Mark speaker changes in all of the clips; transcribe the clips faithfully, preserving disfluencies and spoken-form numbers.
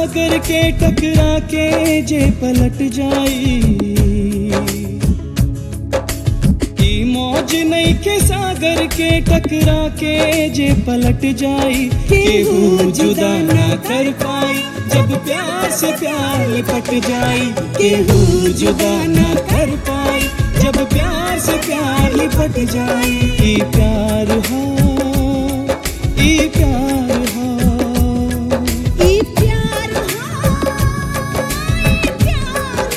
Speaker 1: सागर के टकरा के जे पलट जाई, ई मौज नहीं के सागर के टकरा के जे पलट जाई। केहू जुदा ना कर पाई जब प्यार से प्यार लिपट जाई, केहू जुदा ना कर पाई जब प्यार से प्यार लिपट जाई। ई प्यार हो, ई प्यार हो,
Speaker 2: ई प्यार हो, ई प्यार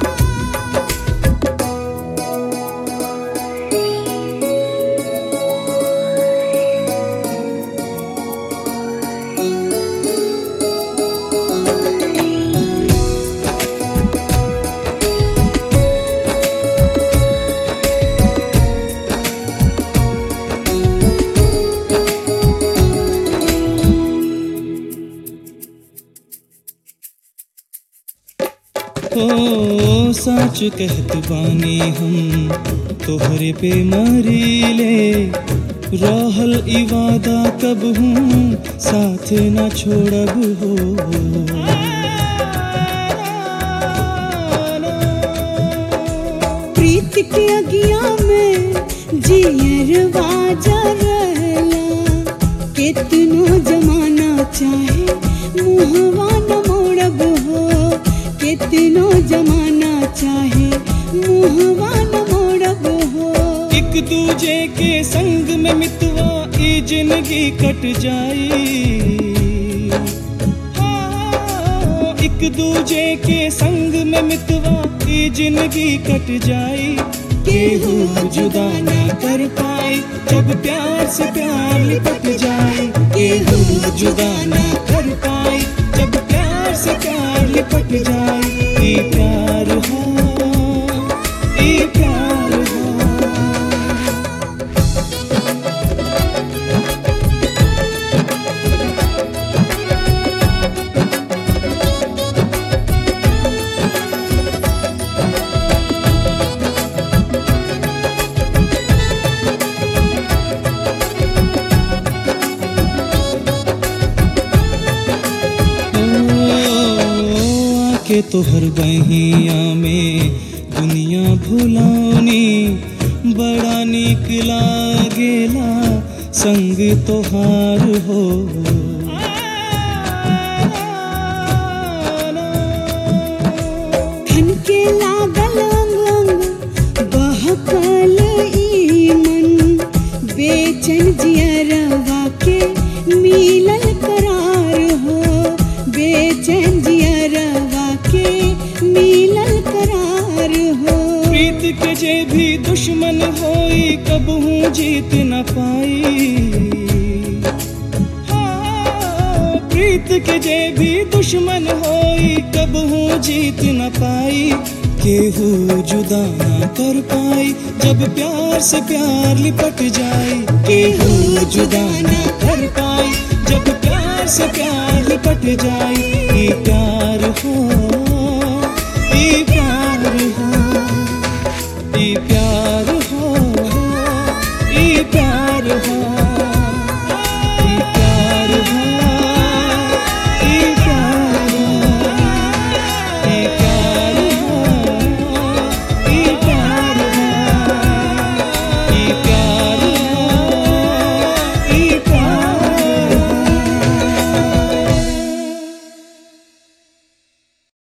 Speaker 1: ओ सच कहत बानी हम तोहरे पे मरीले, रहल ई वादा कब हूँ साथ न छोड़ब हो।
Speaker 2: प्रीत के अगिया में जियरवा जरला, कितनो जमाना चाहे मुहवा न मोड़ब हो, कितनो जमाना चाहे मुहवा न मोड़ब हो।
Speaker 1: एक दूजे के संग में मितवा ई जिंदगी कट जाई, हाँ, एक दूजे के संग में मितवा ई जिंदगी कट जाई। केहू जुदा ना कर पाई जब प्यार से प्यार लिपट जाए, केहू जुदा ना कर पाई जब प्यार से प्यार लिपट जाए। ई प्यार हो, ई प्यार हो, के तोहर बहिया में दुनिया भुलानी, बड़ा नीक लागेला संग तोहार हो।
Speaker 2: धन के लागल अंग बहकल ई मन, बेचैन जियरवा के मिलल करार हो, बेचैन जियरवा के मिलल करार हो।
Speaker 1: प्रीत के जे भी दुश्मन होई कबहू जीत न पाई, हाँ, प्रीत के जे भी दुश्मन होई कबहू जीत न पाई। केहू जुदा ना कर पाई जब प्यार से प्यार लिपट जाए, केहू जुदा ना कर पाई जब प्यार से प्यार लिपट जाए। ई प्यार हो, ई प्यार